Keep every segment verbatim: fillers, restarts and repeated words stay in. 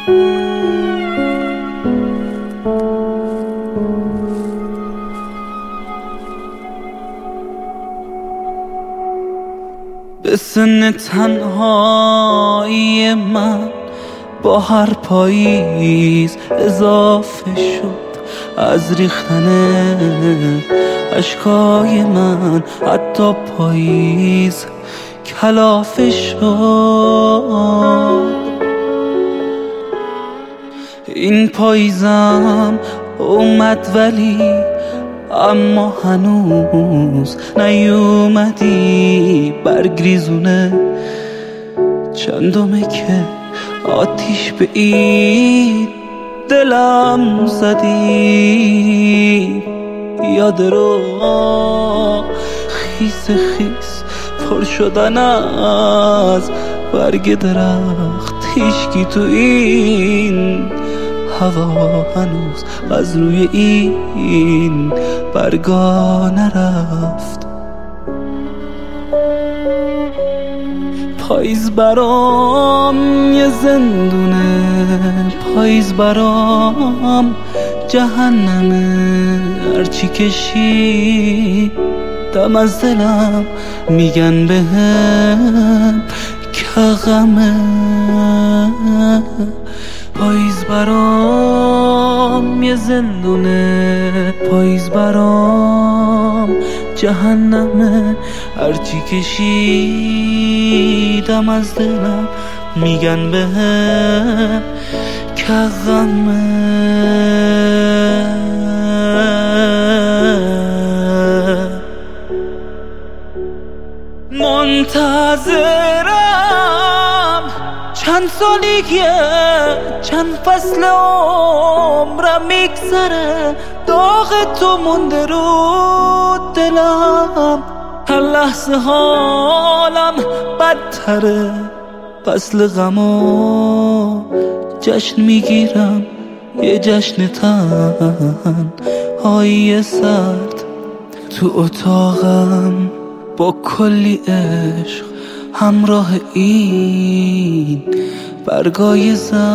به سن تنهایی من با هر پاییز اضافه شد از ریختن اشکای من، حتی پاییز کلافه شد. این پاییزم اومد ولی اما هنوز نیومدی، برگریزونه چندمه که آتیش به این دلم زدی. یاد رو خیس خیس پر شدن از برگ درخت، هیچکی تو این هوا هنوز از روی این برگا نرفت. پاییز برام یه زندونه، پاییز برام جهنمه، هرچی کشی دم از دلم میگن بهم که غمه. پاییز برام یه زندونه، پاییز برام جهنمه، هرچی کشیدم از دلم میگن بهم که غمه. منتظرم چند سالیه، چند فصل عمرم میگذره، داغ تو مونده رو دلم، هر لحظه حالم بدتره. فصل غمو جشن میگیرم، یه جشن تنهایی سرد تو اتاقم با کلی عشق همراه این برگای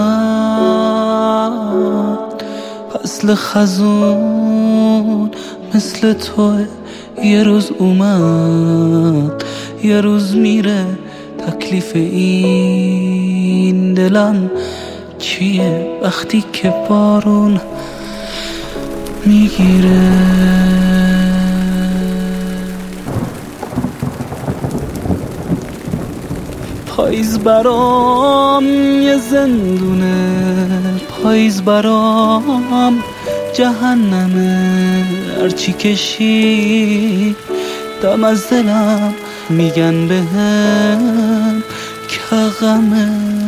زرد. فصل خزون مثل توه، یه روز اومد یه روز میره، تکلیف این دلم چیه وقتی که بارون میگیره. پاییز برام یه زندونه، پاییز برام جهنمه، هرچی کشی دم از دلم میگن بهم که غمه.